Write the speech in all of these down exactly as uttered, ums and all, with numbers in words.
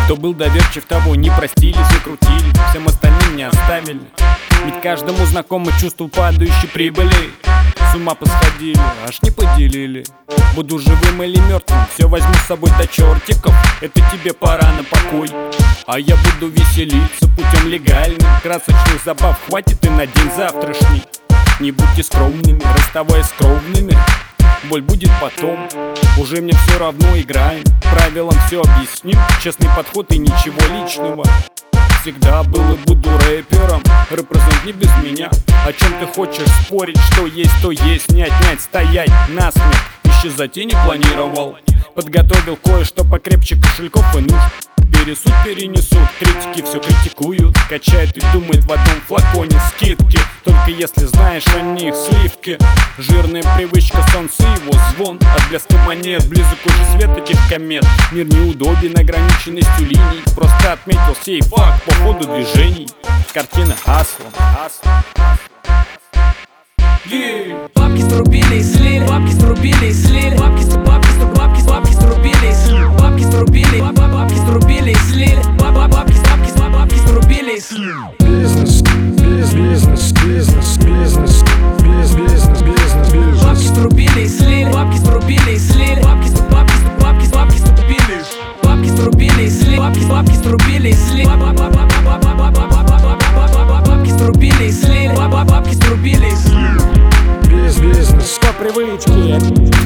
Кто был доверчив, того не простили, закрутили, всем остальным не оставили. Ведь каждому знакомо чувство падающей прибыли. С ума посходили, аж не поделили. Буду живым или мертвым, все возьму с собой до чертиков. Это тебе пора на покой, а я буду веселиться путем легальным. Красочных забав хватит и на день завтрашний. Не будьте скромными, расставаясь с кровными. Боль будет потом, уже мне все равно, играем. Правилам все объясню, честный подход и ничего личного. Всегда был и буду рэпером, репрезент не без меня. О чем ты хочешь спорить, что есть, то есть. Не отнять, стоять насмех, исчезать и не планировал. Подготовил кое-что покрепче кошельков и нужд. Пересуд перенесут, критики все критикуют. Качают и думают в одном флаконе скидки. Только если знаешь о них сливки. Жирная привычка, солнце его звон. От блеска монет близок уже свет этих комет. Мир неудобен ограниченностью линий. Просто отметил сей факт по ходу движений. Картина хаслом. Yeah. Бабки срубили и слили, бабки срубили и слили, бабки бабки бабки бабки срубили и слили, бабки срубили, бабки срубили и слили, бабки бабки бабки срубили и слили. Бизнес, бизнес, бизнес, бизнес, бизнес, бизнес, бизнес. Бабки срубили и слили, бабки срубили и слили, бабки бабки бабки бабки срубили, бабки срубили и слили, бабки бабки срубили и слили, бабки срубили и слили, бабки срубили и слили. Бизнес По привычке.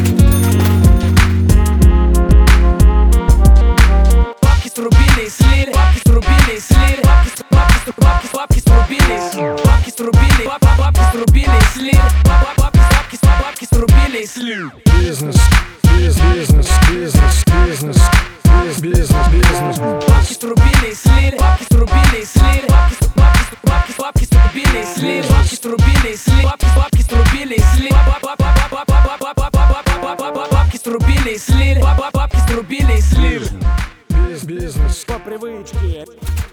Бабки срубили и слили, бабки срубили и слили, бабки бабки бабки бабки срубили и слили, бабки срубили, бабки срубили и слили, бабки бабки бабки срубили и слили. Бизнес, бизнес, бизнес, бизнес, бизнес, бизнес. Бабки срубили и слили, бабки срубили и слили, бабки бабки бабки срубили и слили, бабки срубили и слили, бабки бабки срубили и слили, бабки срубили и слили, бабки срубили и слили. Бизнес По привычке.